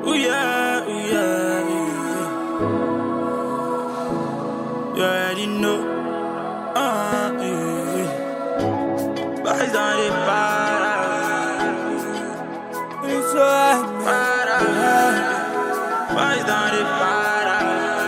Ooh yeah, ooh yeah, yeah. You already know. Yeah. Boys on the para. It's para. Boys on the para.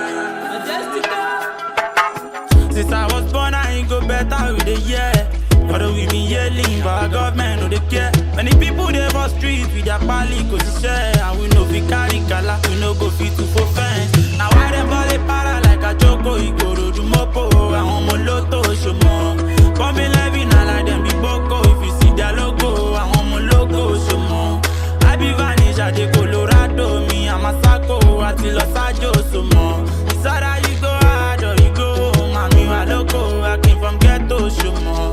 Since I was born, I ain't go better with the year. Although we been yelling, but our government no they care. Many people they for street with their pali go to share. And we know we carry gala, we no go fit to for fence. Now why them ball they para like a joko, he go to do mopo. I want my lotto show more. Come in living, I like them be boko. If you see their logo, I want my logo show more. I be vanish at the Colorado, me I'm a sacco, I till Los Angeles so more. It's either you go hard or you go home. I'm you a loco, I came from ghetto show more.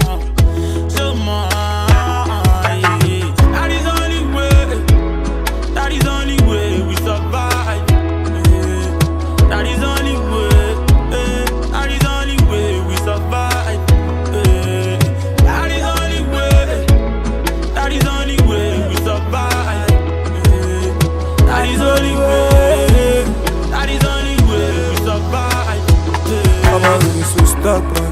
That is only way. That is only way we survive. That is only way. That is only way we survive. That is only way. That is only way we survive. That is only way. That is only way we survive. I'm always so stubborn.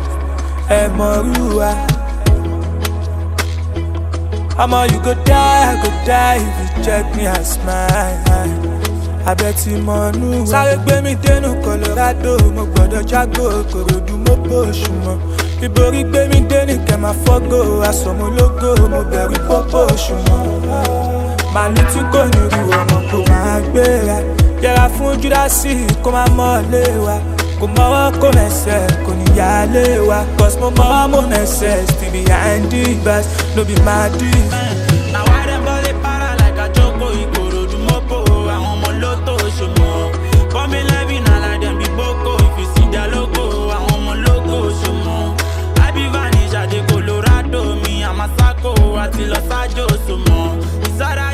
You go die if you check me and smile. I bet you money. Sáré gbé mi dénú Colorado, mo gbọ́dọ̀ jágò, Kòròdú mo bóṣù mọ́. Ìborí gbé mi dénú kẹ́ máa fọ́gò, aṣọ mo lógo, mo bẹ̀rù pópó oṣù mọ́. Màálù tí kò ní ru ọmọ kò máa gbéra. Yẹra fún Júdásì kó máa mọ́lé wa. Kò mọ́wọ́ kò mẹ́sẹ̀, kò ní yálé wa. Cause mo mọ́wọ́ mo mẹ́sẹ̀, still behind the bars, no be my dream. Now why them ball they para like a joko, he go to do mopo. I want my lotto show more. Come in living, I like them be boko. If you see their logo, I want my logo show more. I be vanish at the Colorado, me I'm a sacco, I till Los Angeles so more. It's